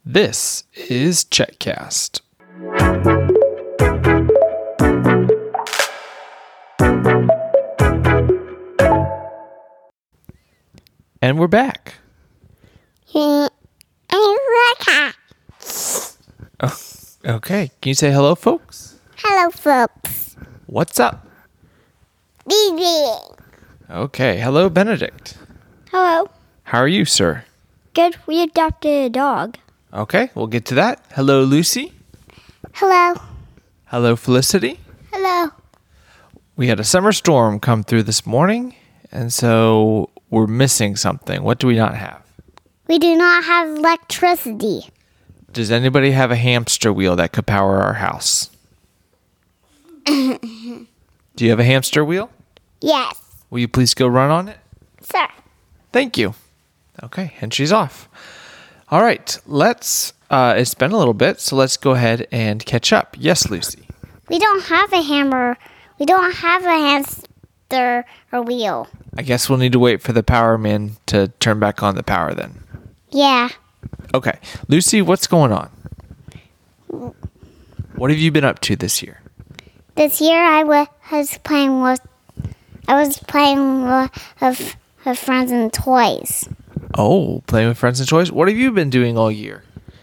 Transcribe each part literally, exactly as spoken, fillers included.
This is Chetcast. And we're back. Oh, Oh, okay. Can you say hello, folks? hello, folks. What's up? Baby. Okay. Hello, Benedict. Hello. How are you, sir? Good. We adopted a dog. Okay, we'll get to that. Hello, Lucy. Hello. Hello, Felicity. Hello. We had a summer storm come through this morning, and so we're missing something. What do we not have? We do not have electricity. Does anybody have a hamster wheel that could power our house? Do you have a hamster wheel? Yes, Will you please go run on it? sir. Thank you. Okay, and she's off. All right, let's, uh, it's been a little bit, so let's go ahead and catch up. Yes, Lucy. We don't have a hammer. We don't have a hamster or wheel. I guess we'll need to wait for the power man to turn back on the power then. Yeah. Okay, Lucy, what's going on? What have you been up to this year? This year I wa- was playing with. I was playing with, with, with friends and toys. Oh, playing with friends and toys? What have you been doing all year?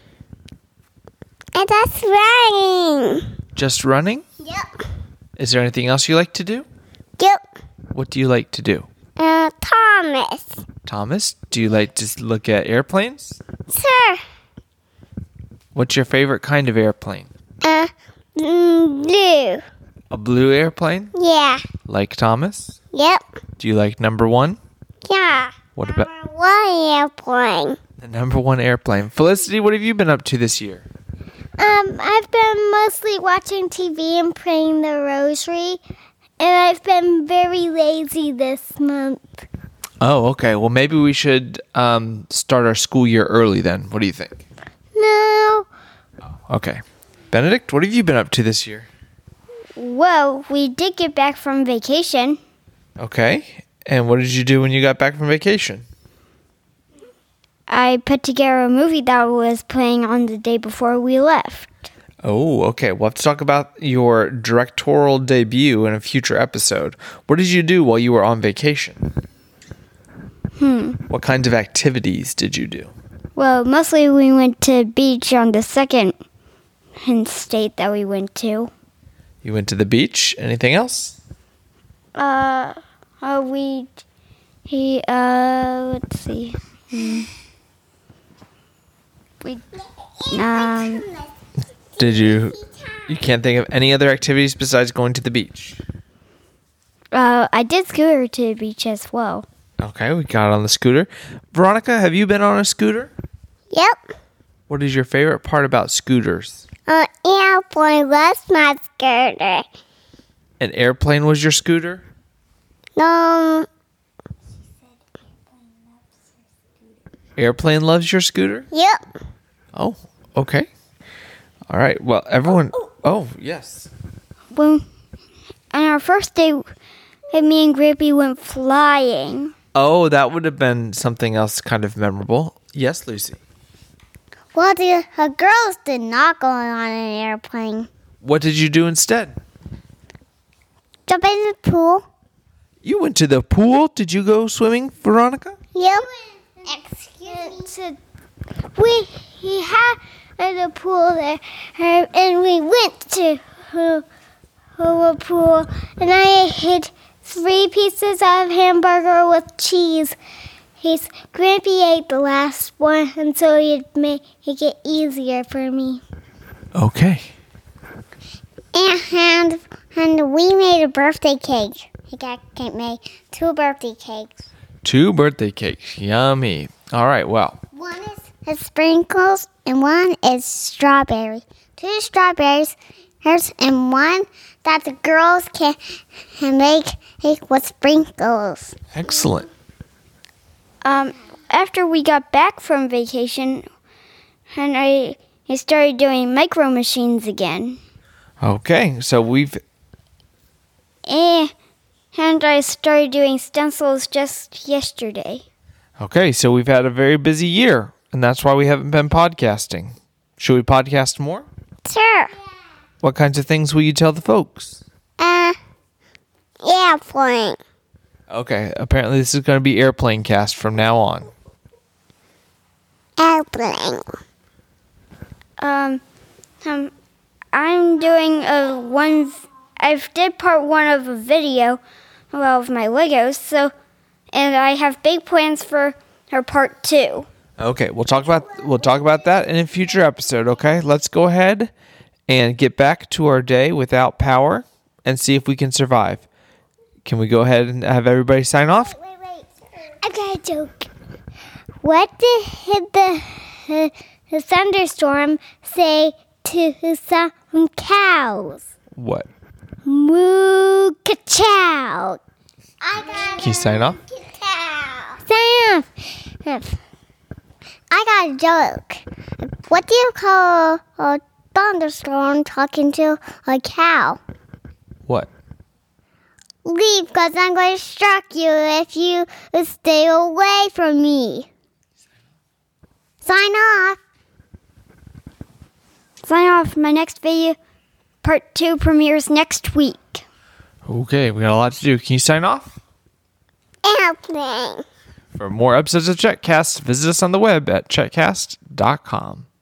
And that's right. Just running? Yep. Is there anything else you like to do? Yep. What do you like to do? Uh, Thomas. Thomas, do you like to look at airplanes? Sir. What's your favorite kind of airplane? Uh, mm, blue. A blue airplane? Yeah. Like Thomas? Yep. Do you like number one? Yeah. What about One airplane. the number one airplane? Felicity, what have you been up to this year? Um, I've been mostly watching T V and praying the rosary, and I've been very lazy this month. Oh, okay. Well, maybe we should um, start our school year early then. What do you think? No. Okay. Benedict, what have you been up to this year? Well, we did get back from vacation. Okay. And what did you do when you got back from vacation? I put together a movie that was playing on the day before we left. Oh, okay. We'll have to talk about your directorial debut in a future episode. What did you do while you were on vacation? Hmm. What kinds of activities did you do? Well, mostly we went to beach on the second state that we went to. You went to the beach. Anything else? Uh, uh we, he, uh, let's see. Hmm. We, um, Did you... You can't think of any other activities besides going to the beach? uh, I did scooter to the beach as well. Okay, we got on the scooter. Veronica, have you been on a scooter? Yep. What is your favorite part about scooters? Uh, airplane was my scooter. An airplane was your scooter? No. Airplane loves your scooter? Yep. Oh, okay. All right. Well, everyone... Oh, yes. When, on our first day, me and Grampy went flying. Oh, that would have been something else kind of memorable. Yes, Lucy. Well, the, the girls did not go on an airplane. What did you do instead? Jump in the pool. You went to the pool. Did you go swimming, Veronica? Yep. Excuse me. We he had a pool there, uh, and we went to uh, a pool, and I had three pieces of hamburger with cheese. He's Grampy ate the last one, and so it made it easier for me. Okay. And, and we made a birthday cake. We got made two birthday cakes. Two birthday cakes. Yummy. All right. Well, One is, is sprinkles and one is strawberry. Two strawberries, here's and one that the girls can, can make, make with sprinkles. excellent. Um, after we got back from vacation, and I I started doing micro machines again. Okay. So we've... Eh, and I started doing stencils just yesterday. Okay. So we've had a very busy year. and that's why we haven't been podcasting. Should we podcast more? Sure. What kinds of things will you tell the folks? Uh, airplane. Okay, apparently this is going to be Airplane Cast from now on. Airplane. Um, um, I'm doing a one. I did part one of a video, well, of my Legos. So, and I have big plans for her part two. Okay, we'll talk about we'll talk about that in a future episode, okay? Let's go ahead and get back to our day without power and see if we can survive. Can we go ahead and have everybody sign off? Wait, wait. I got a joke. What did the, uh, the thunderstorm say to some cows? What? Moo ka-chow. I Can you sign off? Sign off. I got a joke. What do you call a thunderstorm talking to a cow? What? Leave, because I'm going to strike you if you stay away from me. Sign off. Sign off. My next video, part two, premieres next week. Okay, we got a lot to do. Can you sign off? Airplane. For more episodes of Checkcast, visit us on the web at checkcast dot com.